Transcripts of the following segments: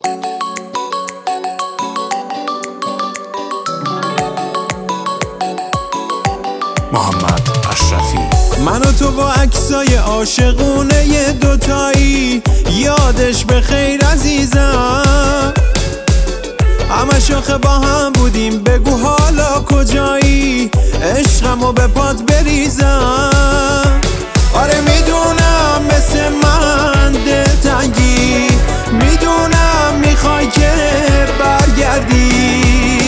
محمد اشرفی. من و تو با عکسای عاشقونه دوتایی، یادش به خیر عزیزم. همه شاخه با هم بودیم، بگو حالا کجایی، عشقمو به پات بریزم. آره میدونم مثل من دلتنگی، میدونم میخوای که برگردی.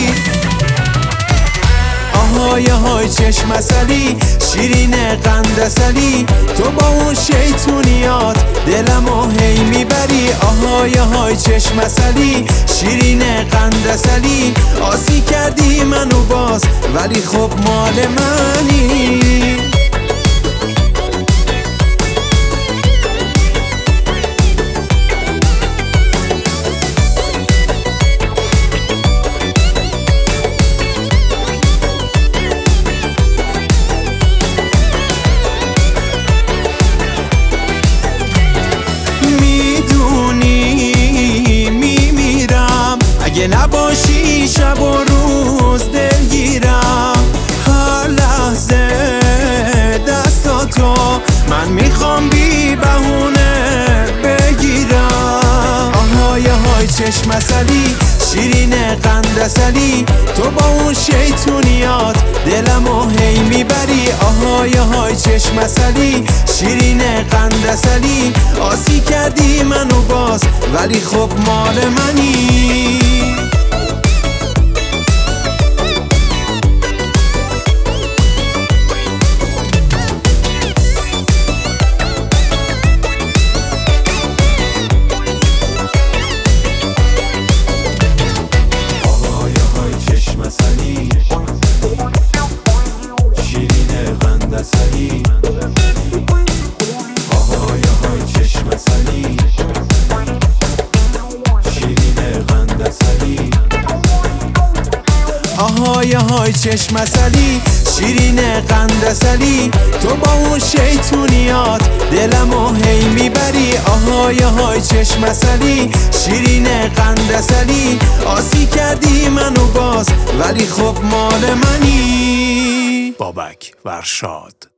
آهای های چشم عسلی، شیرین قند عسلی، تو با اون شیطونیات دلمو هی میبری. آهای های چشم عسلی، شیرین قند عسلی، آسی کردی منو باز ولی خب مال منی. اگه نباشی شب و روز دلگیرم، هر لحظه دستاتو من میخوام بی بهونه بگیرم. آهای های چشم عسلی، شیرین قند عسلی، تو با اون شیطونیات دلمو هی میبری. آهای های چشم عسلی، شیرین قند عسلی، آسی کردی منو باز ولی خب مال منی. آهای های چشم عسلی، شیرین قند عسلی، تو با اون شیطونیات دلمو هی میبری. آهای های چشم عسلی، شیرین قند عسلی، آسی کردی منو باز ولی خب مال منی. بابک ورشاد.